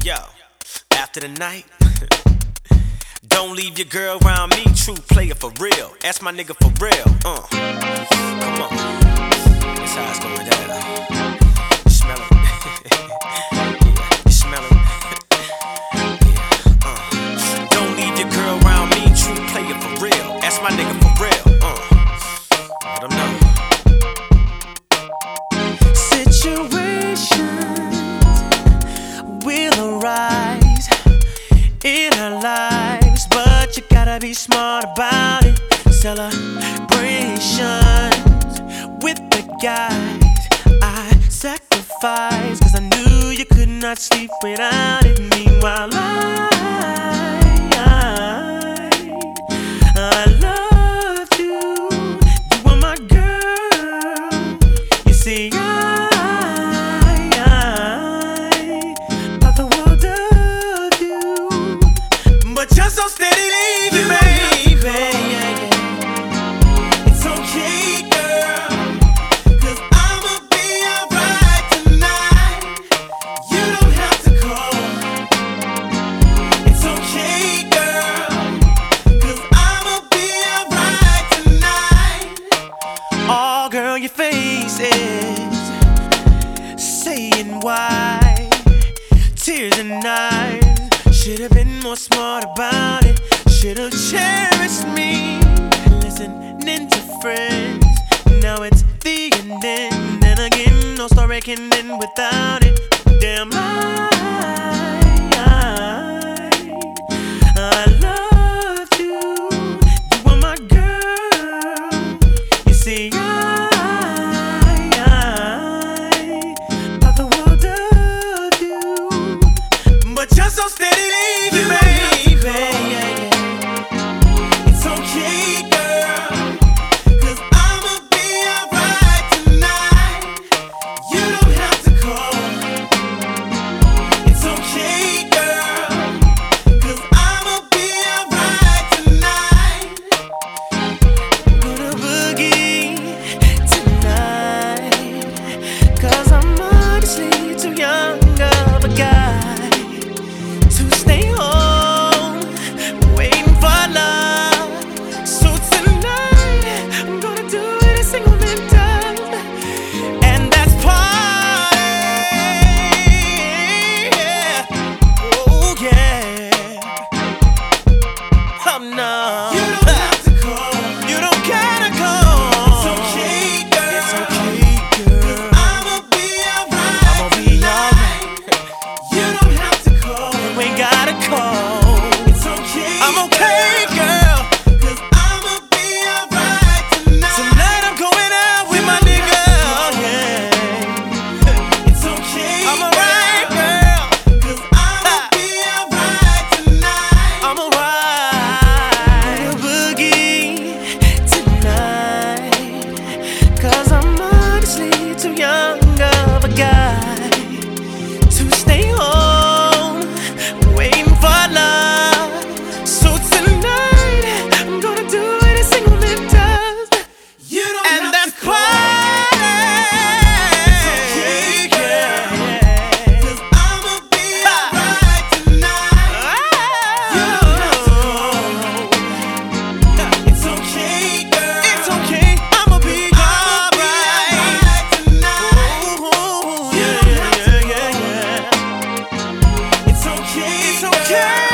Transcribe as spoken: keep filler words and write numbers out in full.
Yo, after the night, don't leave your girl around me. True player for real. Ask my nigga for real. Uh, come on. That's how it's going down. You smell it? Yeah, you smell it? Yeah. Uh, don't leave your girl around me. True player for real. Ask my nigga for real. Uh, let him know. Will arise in our lives, but you gotta be smart about it. Celebrations with the guys I sacrificed, cause I knew you could not sleep without it. Meanwhile I, I, I loved you. You were my girl. You see I just so steady leaving, baby. It's okay, girl, cause I'ma be alright tonight. You don't have to call. It's okay, girl, cause I'ma be alright tonight. Oh, girl, your face is saying why. Tears and eyes. Should've been more smart about it. Should've cherished me. Listening to friends. Now it's the ending. Then again, no story can end without it. Damn, I, I, I loved you. You were my girl. You see, I, I thought the world of you, but you're so steady. No. You don't have to call. You don't gotta call. It's okay, girl. It's okay, girl. Cause I'ma be alright. I'ma be alright. You don't have to call. You ain't gotta call. It's okay. I'm okay, girl. Cause I'ma be alright tonight. Tonight I'm going out with my nigga. Yeah. It's okay. I'm alright, girl. Cause I'ma be alright tonight. I'm alright. Cause I'm honestly too young of a guy to stay home waiting for love. So tonight I'm gonna do it a single man does. You don't and have that's to party. It's okay, girl. Yeah. Cause I'ma be alright tonight. Oh. You don't have to call. It's okay, girl. It's okay. I'ma be it's okay.